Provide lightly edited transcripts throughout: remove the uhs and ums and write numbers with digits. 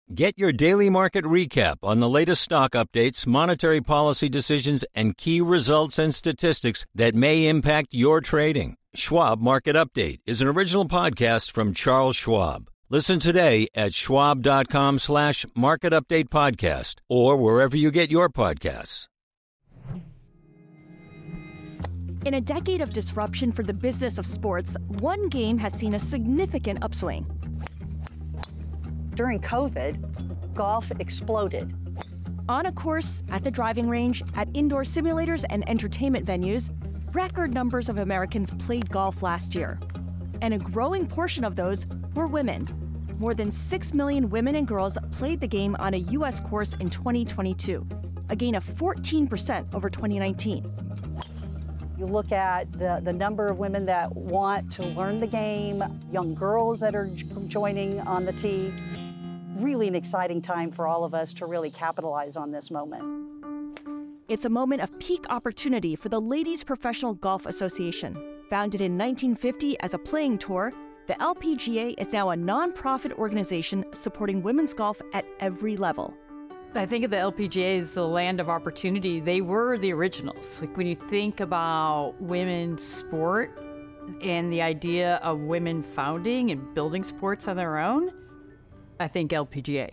Get your daily market recap on the latest stock updates, monetary policy decisions, and key results and statistics that may impact your trading. Schwab Market Update is an original podcast from Charles Schwab. Listen today at schwab.com/market update podcast or wherever you get your podcasts. In a decade of disruption for the business of sports, one game has seen a significant upswing. During COVID, golf exploded. On a course, at the driving range, at indoor simulators and entertainment venues, record numbers of Americans played golf last year. And a growing portion of those were women. More than 6 million women and girls played the game on a U.S. course in 2022, a gain of 14% over 2019. You look at the number of women that want to learn the game, young girls that are joining on the tee. Really an exciting time for all of us to really capitalize on this moment. It's a moment of peak opportunity for the Ladies Professional Golf Association. Founded in 1950 as a playing tour, the LPGA is now a non-profit organization supporting women's golf at every level. I think of the LPGA as the land of opportunity. They were the originals. Like when you think about women's sport and the idea of women founding and building sports on their own, I think LPGA.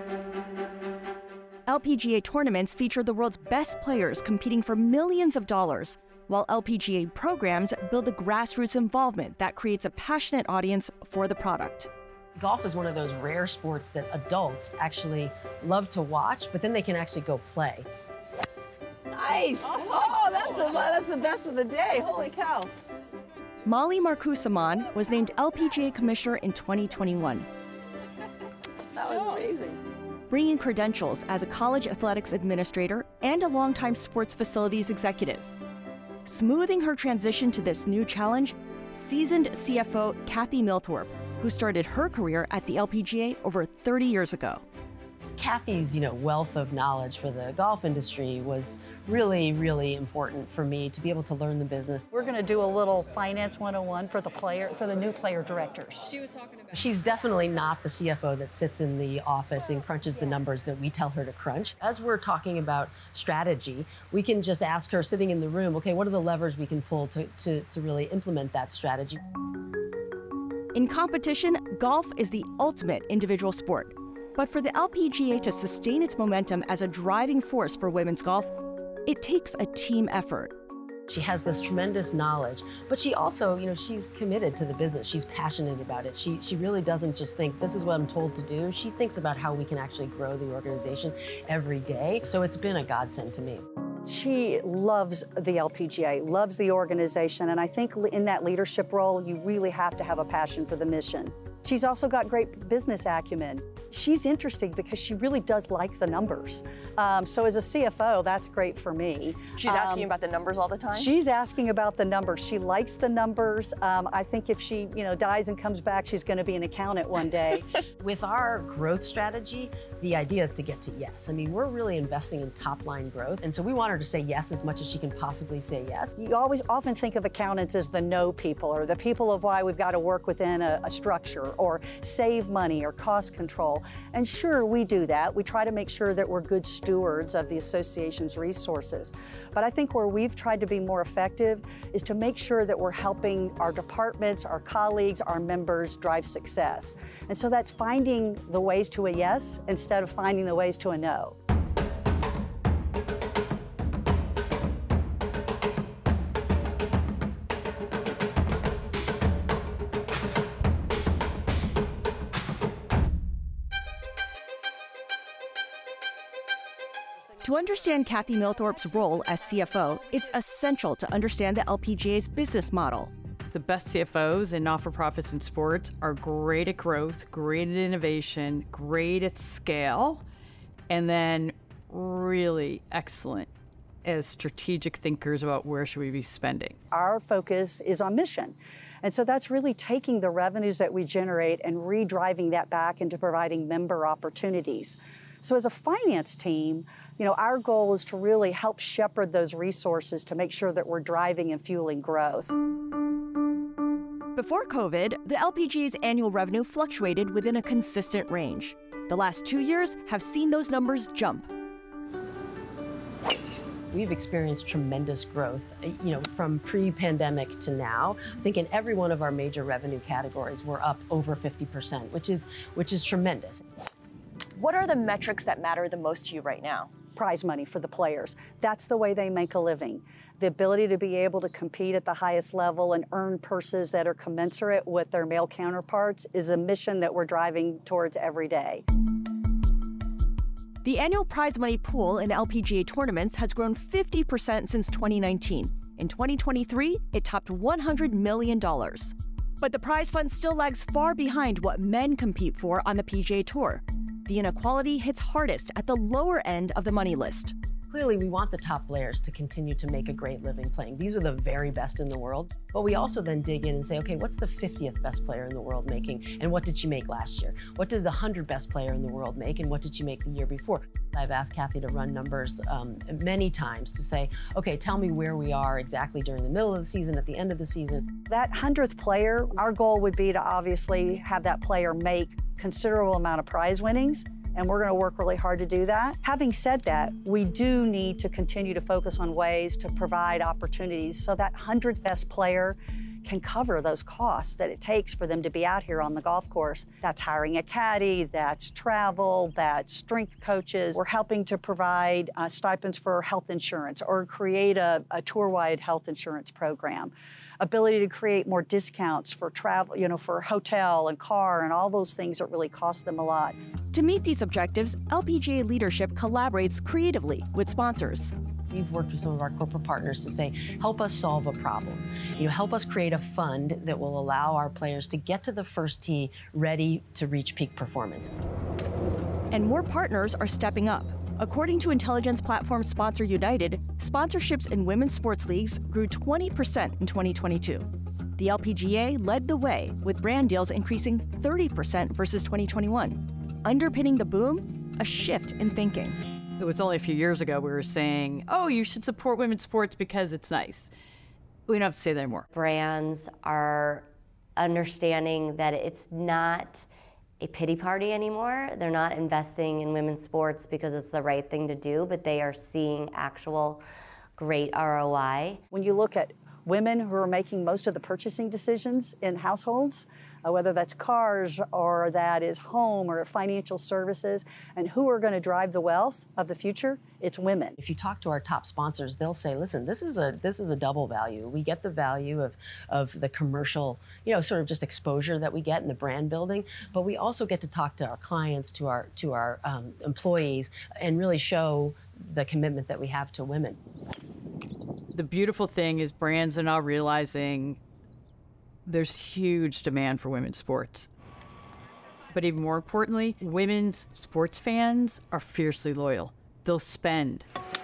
LPGA tournaments feature the world's best players competing for millions of dollars, while LPGA programs build the grassroots involvement that creates a passionate audience for the product. Golf is one of those rare sports that adults actually love to watch, but then they can actually go play. Nice! Oh, that's the best of the day. Holy cow. Molly Marcoux-Samaan was named LPGA Commissioner in 2021. That was amazing. Bringing credentials as a college athletics administrator and a longtime sports facilities executive. Smoothing her transition to this new challenge, seasoned CFO Kathy Milthorpe, who started her career at the LPGA over 30 years ago. Kathy's, wealth of knowledge for the golf industry was really, really important for me to be able to learn the business. We're going to do a little finance 101 for the new player directors. She's definitely not the CFO that sits in the office and crunches the numbers that we tell her to crunch. As we're talking about strategy, we can just ask her sitting in the room, okay, what are the levers we can pull to really implement that strategy? In competition, golf is the ultimate individual sport. But for the LPGA to sustain its momentum as a driving force for women's golf, it takes a team effort. She has this tremendous knowledge, but she also, she's committed to the business. She's passionate about it. She really doesn't just think, this is what I'm told to do. She thinks about how we can actually grow the organization every day. So it's been a godsend to me. She loves the LPGA, loves the organization, and I think in that leadership role, you really have to have a passion for the mission. She's also got great business acumen. She's interesting because she really does like the numbers. So as a CFO, that's great for me. She's asking about the numbers all the time? She's asking about the numbers. She likes the numbers. I think if she, dies and comes back, she's going to be an accountant one day. With our growth strategy, the idea is to get to yes. I mean, we're really investing in top line growth. And so we want her to say yes as much as she can possibly say yes. You often think of accountants as the no people, or the people of why we've got to work within a structure, or save money, or cost control. And sure, we do that. We try to make sure that we're good stewards of the association's resources. But I think where we've tried to be more effective is to make sure that we're helping our departments, our colleagues, our members drive success. And so that's finding the ways to a yes instead of finding the ways to a no. To understand Kathy Milthorpe's role as CFO, it's essential to understand the LPGA's business model. The best CFOs and not-for-profits in sports are great at growth, great at innovation, great at scale, and then really excellent as strategic thinkers about where should we be spending. Our focus is on mission. And so that's really taking the revenues that we generate and redriving that back into providing member opportunities. So as a finance team, our goal is to really help shepherd those resources to make sure that we're driving and fueling growth. Before COVID, the LPGA's annual revenue fluctuated within a consistent range. The last 2 years have seen those numbers jump. We've experienced tremendous growth, from pre-pandemic to now. I think in every one of our major revenue categories, we're up over 50%, which is tremendous. What are the metrics that matter the most to you right now? Prize money for the players. That's the way they make a living. The ability to be able to compete at the highest level and earn purses that are commensurate with their male counterparts is a mission that we're driving towards every day. The annual prize money pool in LPGA tournaments has grown 50% since 2019. In 2023, it topped $100 million. But the prize fund still lags far behind what men compete for on the PGA Tour. The inequality hits hardest at the lower end of the money list. Clearly, we want the top players to continue to make a great living playing. These are the very best in the world. But we also then dig in and say, okay, what's the 50th best player in the world making? And what did she make last year? What did the 100th best player in the world make? And what did she make the year before? I've asked Kathy to run numbers many times to say, okay, tell me where we are exactly during the middle of the season, at the end of the season. That 100th player, our goal would be to obviously have that player make considerable amount of prize winnings. And we're going to work really hard to do that. Having said that, we do need to continue to focus on ways to provide opportunities so that 100th best player can cover those costs that it takes for them to be out here on the golf course. That's hiring a caddy, that's travel, that's strength coaches. We're helping to provide stipends for health insurance or create a tour-wide health insurance program. Ability to create more discounts for travel, for hotel and car and all those things that really cost them a lot. To meet these objectives, LPGA leadership collaborates creatively with sponsors. We've worked with some of our corporate partners to say, help us solve a problem. Help us create a fund that will allow our players to get to the first tee ready to reach peak performance. And more partners are stepping up. According to intelligence platform sponsor United, sponsorships in women's sports leagues grew 20% in 2022. The LPGA led the way, with brand deals increasing 30% versus 2021. Underpinning the boom, a shift in thinking. It was only a few years ago we were saying, oh, you should support women's sports because it's nice. We don't have to say that anymore. Brands are understanding that it's not a pity party anymore. They're not investing in women's sports because it's the right thing to do, but they are seeing actual great ROI. When you look at women who are making most of the purchasing decisions in households, whether that's cars or that is home or financial services, and who are going to drive the wealth of the future, it's women. If you talk to our top sponsors, they'll say, listen, this is a double value. We get the value of the commercial, sort of just exposure that we get in the brand building, but we also get to talk to our clients, to our employees, and really show the commitment that we have to women. The beautiful thing is brands are now realizing there's huge demand for women's sports. But even more importantly, women's sports fans are fiercely loyal. They'll spend.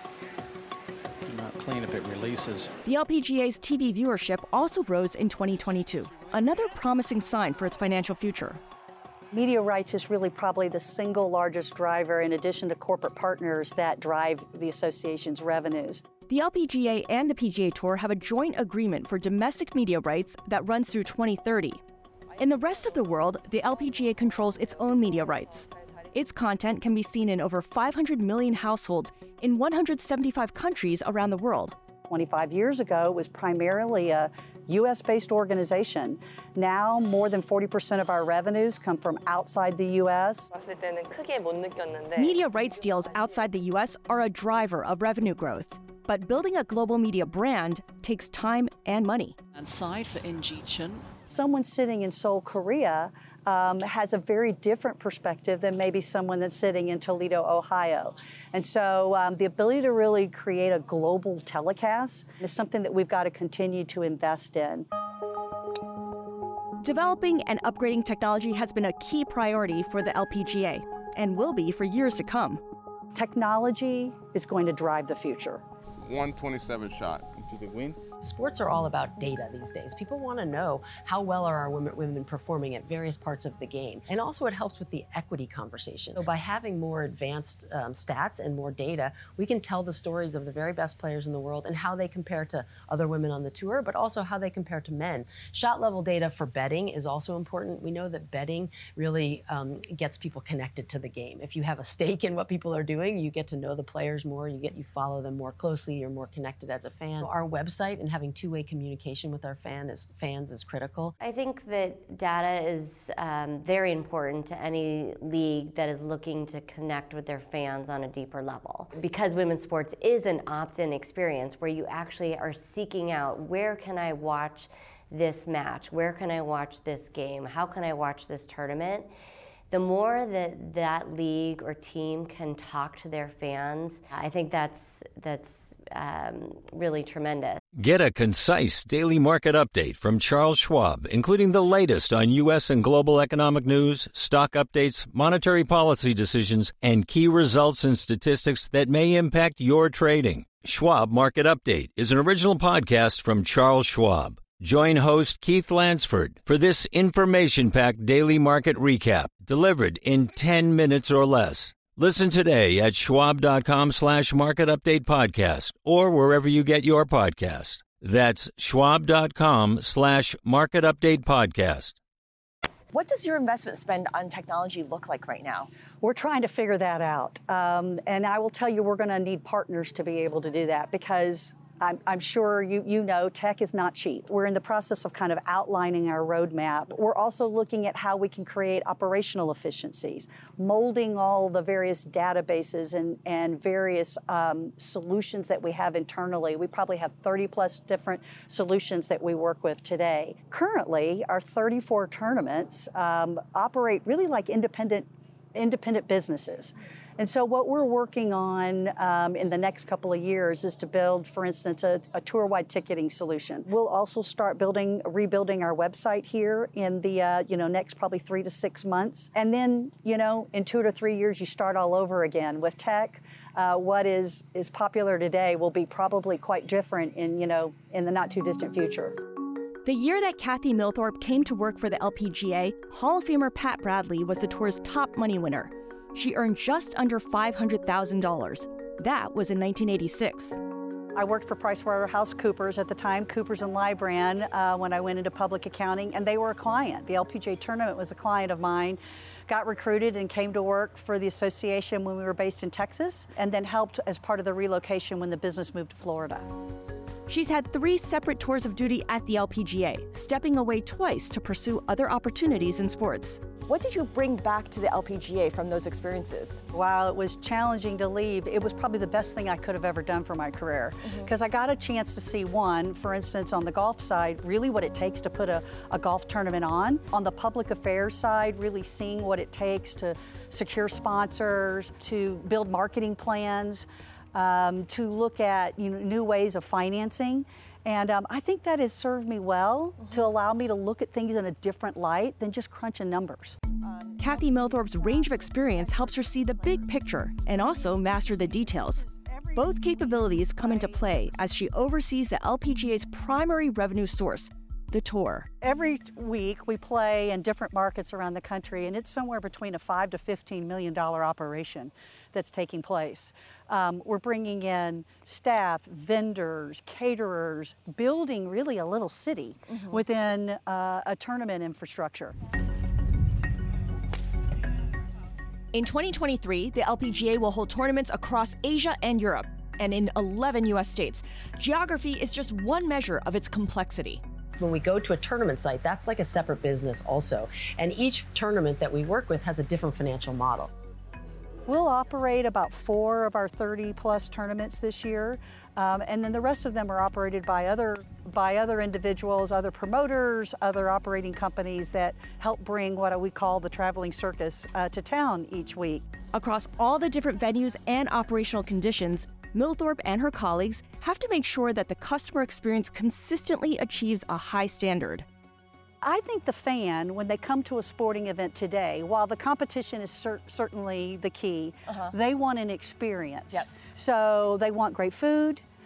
Do not clean if it releases. The LPGA's TV viewership also rose in 2022, another promising sign for its financial future. Media rights is really probably the single largest driver, in addition to corporate partners, that drive the association's revenues. The LPGA and the PGA Tour have a joint agreement for domestic media rights that runs through 2030. In the rest of the world, the LPGA controls its own media rights. Its content can be seen in over 500 million households in 175 countries around the world. 25 years ago, it was primarily a U.S.-based organization. Now, more than 40% of our revenues come from outside the U.S. Media rights deals outside the U.S. are a driver of revenue growth. But building a global media brand takes time and money. And side for NG Chun. Someone sitting in Seoul, Korea, has a very different perspective than maybe someone that's sitting in Toledo, Ohio. And so the ability to really create a global telecast is something that we've got to continue to invest in. Developing and upgrading technology has been a key priority for the LPGA and will be for years to come. Technology is going to drive the future. 127 shot into the wind. Sports are all about data these days. People want to know how well are our women performing at various parts of the game. And also it helps with the equity conversation. So by having more advanced stats and more data, we can tell the stories of the very best players in the world and how they compare to other women on the tour, but also how they compare to men. Shot level data for betting is also important. We know that betting really gets people connected to the game. If you have a stake in what people are doing, you get to know the players more, you follow them more closely, you're more connected as a fan. So our website and having two-way communication with our fans is critical. I think that data is very important to any league that is looking to connect with their fans on a deeper level. Because women's sports is an opt-in experience where you actually are seeking out, where can I watch this match? Where can I watch this game? How can I watch this tournament? The more that that league or team can talk to their fans, I think that's really tremendous. Get a concise daily market update from Charles Schwab, including the latest on U.S. and global economic news, stock updates, monetary policy decisions, and key results and statistics that may impact your trading. Schwab Market Update is an original podcast from Charles Schwab. Join host Keith Lansford for this information-packed daily market recap delivered in 10 minutes or less. Listen today at schwab.com/market update podcast or wherever you get your podcast. That's schwab.com/market update podcast. What does your investment spend on technology look like right now? We're trying to figure that out. And I will tell you, we're going to need partners to be able to do that because I'm sure you know tech is not cheap. We're in the process of kind of outlining our roadmap. We're also looking at how we can create operational efficiencies, molding all the various databases and various solutions that we have internally. We probably have 30 plus different solutions that we work with today. Currently, our 34 tournaments operate really like independent businesses. And so what we're working on in the next couple of years is to build, for instance, a tour-wide ticketing solution. We'll also start rebuilding our website here in the next probably 3 to 6 months. And then, in 2 to 3 years, you start all over again with tech. What is popular today will be probably quite different in the not too distant future. The year that Kathy Milthorpe came to work for the LPGA, Hall of Famer Pat Bradley was the tour's top money winner. She earned just under $500,000. That was in 1986. I worked for PricewaterhouseCoopers at the time, Coopers and Lybrand, when I went into public accounting, and they were a client. The LPGA tournament was a client of mine. Got recruited and came to work for the association when we were based in Texas, and then helped as part of the relocation when the business moved to Florida. She's had 3 separate tours of duty at the LPGA, stepping away twice to pursue other opportunities in sports. What did you bring back to the LPGA from those experiences? While it was challenging to leave, it was probably the best thing I could have ever done for my career. Because I got a chance to see, for instance, on the golf side, really what it takes to put a golf tournament on. On the public affairs side, really seeing what it takes to secure sponsors, to build marketing plans, to look at new ways of financing. And I think that has served me well to allow me to look at things in a different light than just crunching numbers. Kathy Milthorpe's range of experience helps her see the big picture and also master the details. Both capabilities come into play as she oversees the LPGA's primary revenue source, the tour. Every week we play in different markets around the country, and it's somewhere between a $5 to $15 million operation that's taking place. We're bringing in staff, vendors, caterers, building really a little city within a tournament infrastructure. In 2023, the LPGA will hold tournaments across Asia and Europe, and in 11 U.S. states. Geography is just one measure of its complexity. When we go to a tournament site, that's like a separate business also. And each tournament that we work with has a different financial model. We'll operate about 4 of our 30-plus tournaments this year, and then the rest of them are operated by other individuals, other promoters, other operating companies that help bring what we call the traveling circus to town each week. Across all the different venues and operational conditions, Milthorpe and her colleagues have to make sure that the customer experience consistently achieves a high standard. I think the fan, when they come to a sporting event today, while the competition is certainly the key, they want an experience. Yes. So they want great food,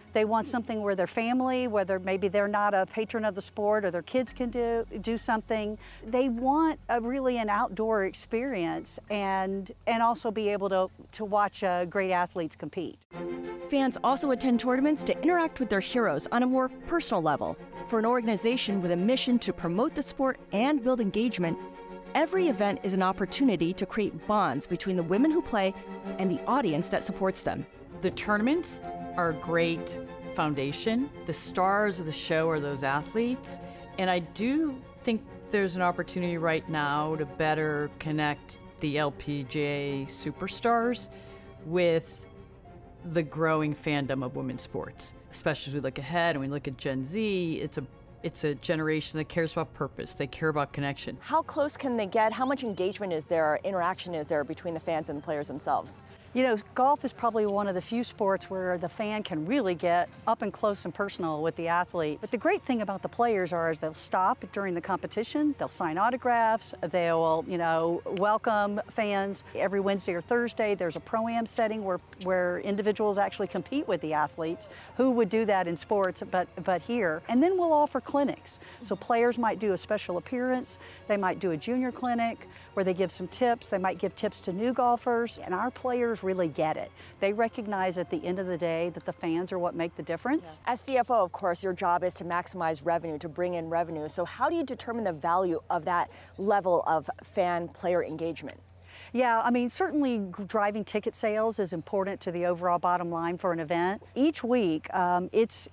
They want something where their family, whether maybe they're not a patron of the sport or their kids can do something. They want really an outdoor experience and also be able to watch great athletes compete. Fans also attend tournaments to interact with their heroes on a more personal level. For an organization with a mission to promote the sport and build engagement, every event is an opportunity to create bonds between the women who play and the audience that supports them. The tournaments are a great foundation. The stars of the show are those athletes. And I do think there's an opportunity right now to better connect the LPGA superstars with the growing fandom of women's sports. Especially as we look ahead and we look at Gen Z, it's a generation that cares about purpose. They care about connection. How close can they get? How much engagement is there, interaction is there between the fans and the players themselves? You know, golf is probably one of the few sports where the fan can really get up and close and personal with the athletes. But the great thing about the players is they'll stop during the competition, they'll sign autographs, they'll, welcome fans. Every Wednesday or Thursday, there's a pro-am setting where individuals actually compete with the athletes. Who would do that in sports but here? And then we'll offer clinics. So players might do a special appearance, they might do a junior clinic where they give some tips, they might give tips to new golfers, and our players really get it. They recognize at the end of the day that the fans are what make the difference. Yeah. As CFO, of course, your job is to maximize revenue, to bring in revenue. So how do you determine the value of that level of fan-player engagement? Yeah, I mean, certainly driving ticket sales is important to the overall bottom line for an event. Each week, it's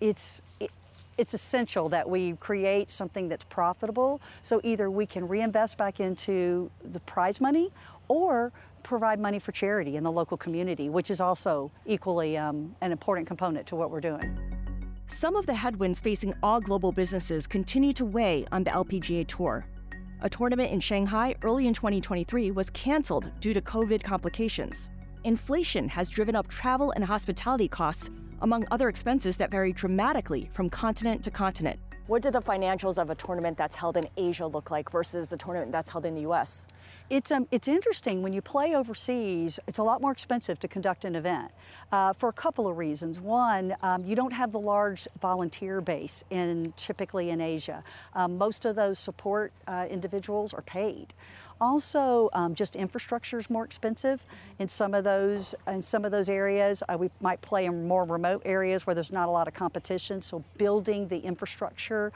essential that we create something that's profitable, so either we can reinvest back into the prize money or provide money for charity in the local community, which is also equally an important component to what we're doing. Some of the headwinds facing all global businesses continue to weigh on the LPGA Tour. A tournament in Shanghai early in 2023 was canceled due to COVID complications. Inflation has driven up travel and hospitality costs, among other expenses that vary dramatically from continent to continent. What do the financials of a tournament that's held in Asia look like versus a tournament that's held in the U.S.? It's interesting. When you play overseas, it's a lot more expensive to conduct an event for a couple of reasons. One, you don't have the large volunteer base typically in Asia. Most of those support individuals are paid. Also, just infrastructure is more expensive in some of those areas. We might play in more remote areas where there's not a lot of competition. So building the infrastructure,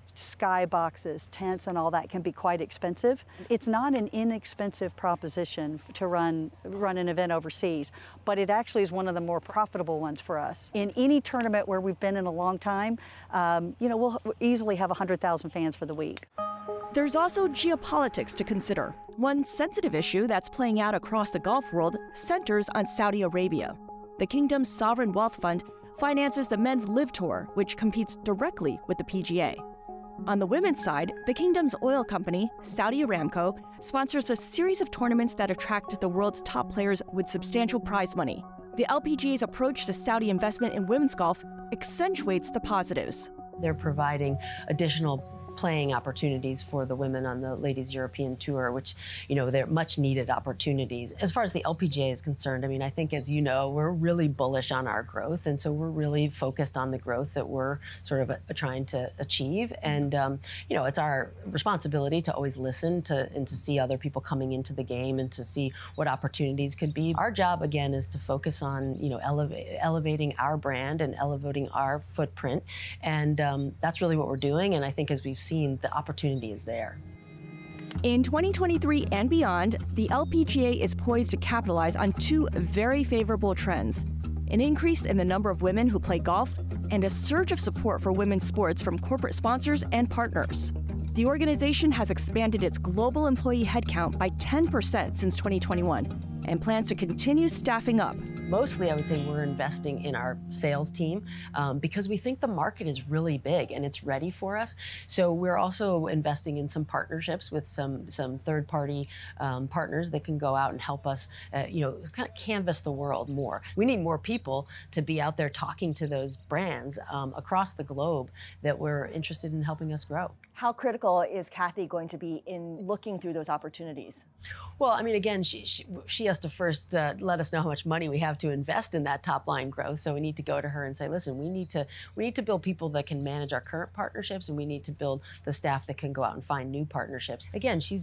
skyboxes, tents, and all that can be quite expensive. It's not an inexpensive proposition to run an event overseas, but it actually is one of the more profitable ones for us. In any tournament where we've been in a long time, we'll easily have 100,000 fans for the week. There's also geopolitics to consider. One sensitive issue that's playing out across the golf world centers on Saudi Arabia. The kingdom's sovereign wealth fund finances the men's LIV Tour, which competes directly with the PGA. On the women's side, the kingdom's oil company, Saudi Aramco, sponsors a series of tournaments that attract the world's top players with substantial prize money. The LPGA's approach to Saudi investment in women's golf accentuates the positives. They're providing additional playing opportunities for the women on the Ladies European Tour, which, they're much needed opportunities. As far as the LPGA is concerned, I mean, I think, as you know, we're really bullish on our growth. And so we're really focused on the growth that we're sort of trying to achieve. And, it's our responsibility to always listen and to see other people coming into the game and to see what opportunities could be. Our job, again, is to focus on, elevating our brand and elevating our footprint. And that's really what we're doing. And I think as we've seen, the opportunity is there. In 2023 and beyond, the LPGA is poised to capitalize on two very favorable trends: an increase in the number of women who play golf and a surge of support for women's sports from corporate sponsors and partners. The organization has expanded its global employee headcount by 10% since 2021 and plans to continue staffing up. Mostly, I would say we're investing in our sales team because we think the market is really big and it's ready for us. So we're also investing in some partnerships with some third-party partners that can go out and help us, kind of canvas the world more. We need more people to be out there talking to those brands across the globe that we're interested in helping us grow. How critical is Kathy going to be in looking through those opportunities? Well, I mean, again, she has to first let us know how much money we have have to invest in that top line growth. So we need to go to her and say, listen, we need to build people that can manage our current partnerships, and we need to build the staff that can go out and find new partnerships. Again, she's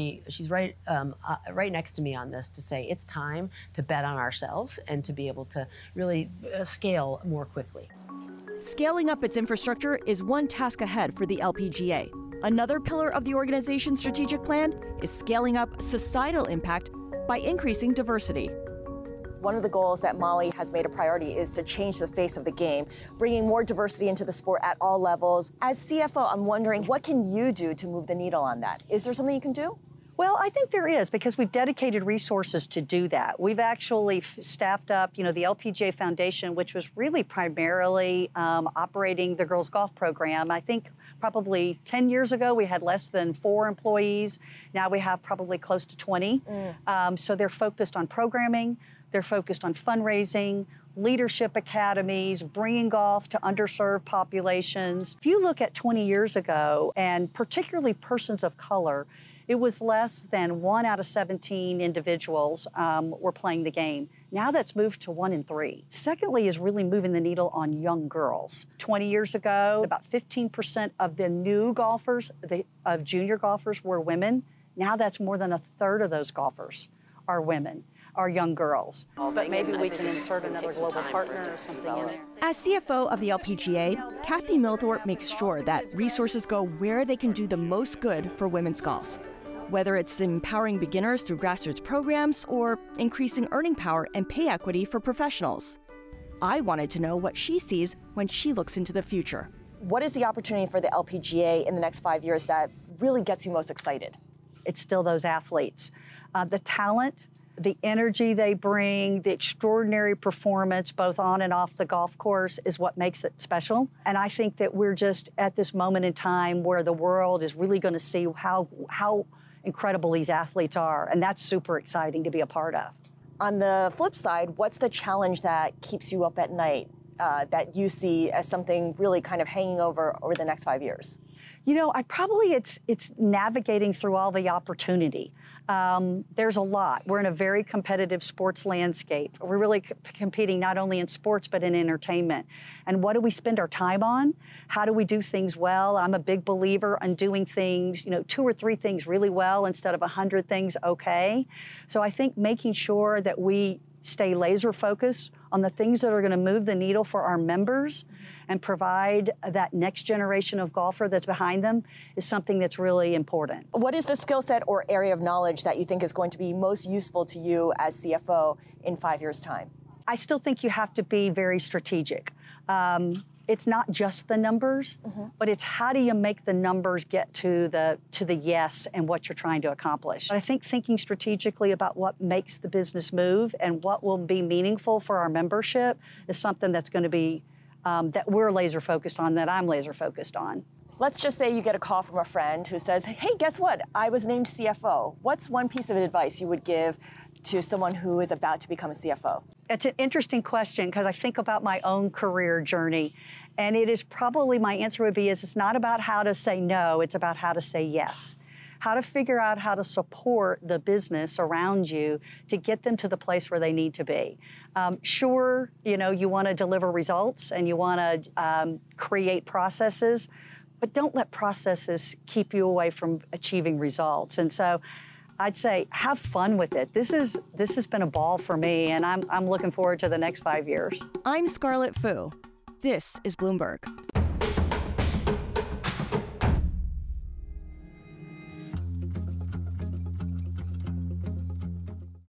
right next to me on this to say it's time to bet on ourselves and to be able to really scale more quickly. Scaling up its infrastructure is one task ahead for the LPGA. Another pillar of the organization's strategic plan is scaling up societal impact by increasing diversity. One of the goals that Molly has made a priority is to change the face of the game, bringing more diversity into the sport at all levels. As CFO, I'm wondering, what can you do to move the needle on that? Is there something you can do? Well, I think there is, because we've dedicated resources to do that. We've actually staffed up, the LPGA Foundation, which was really primarily operating the girls golf program. I think probably 10 years ago, we had less than 4 employees. Now we have probably close to 20. So they're focused on programming. They're focused on fundraising, leadership academies, bringing golf to underserved populations. If you look at 20 years ago, and particularly persons of color, it was less than 1 out of 17 individuals were playing the game. Now that's moved to 1 in 3. Secondly is really moving the needle on young girls. 20 years ago, about 15% of the new golfers, of junior golfers, were women. Now that's more than 1/3 of those golfers are women, are young girls. But maybe we can insert another global partner or something in there. As CFO of the LPGA, Kathy Milthorpe makes sure that resources go where they can do the most good for women's golf. Whether it's empowering beginners through grassroots programs or increasing earning power and pay equity for professionals. I wanted to know what she sees when she looks into the future. What is the opportunity for the LPGA in the next 5 years that really gets you most excited? It's still those athletes. The talent, the energy they bring, the extraordinary performance, both on and off the golf course, is what makes it special. And I think that we're just at this moment in time where the world is really going to see how incredible these athletes are. And that's super exciting to be a part of. On the flip side, what's the challenge that keeps you up at night that you see as something really kind of hanging over the next 5 years? It's navigating through all the opportunity. There's a lot. We're in a very competitive sports landscape. We're really competing not only in sports, but in entertainment. And what do we spend our time on? How do we do things well? I'm a big believer in doing things, 2 or 3 things really well instead of 100 things okay. So I think making sure that we stay laser focused on the things that are going to move the needle for our members and provide that next generation of golfer that's behind them is something that's really important. What is the skill set or area of knowledge that you think is going to be most useful to you as CFO in 5 years' time? I still think you have to be very strategic. It's not just the numbers, but it's how do you make the numbers get to the yes and what you're trying to accomplish. But I think thinking strategically about what makes the business move and what will be meaningful for our membership is something that's going to be, that we're laser focused on, that I'm laser focused on. Let's just say you get a call from a friend who says, hey, guess what? I was named CFO. What's one piece of advice you would give to someone who is about to become a CFO? It's an interesting question because I think about my own career journey, and it is probably, my answer would be, it's not about how to say no, it's about how to say yes. How to figure out how to support the business around you to get them to the place where they need to be. Sure, you want to deliver results and you want to create processes, but don't let processes keep you away from achieving results. And so I'd say have fun with it. This has been a ball for me, and I'm looking forward to the next 5 years. I'm Scarlett Fu. This is Bloomberg.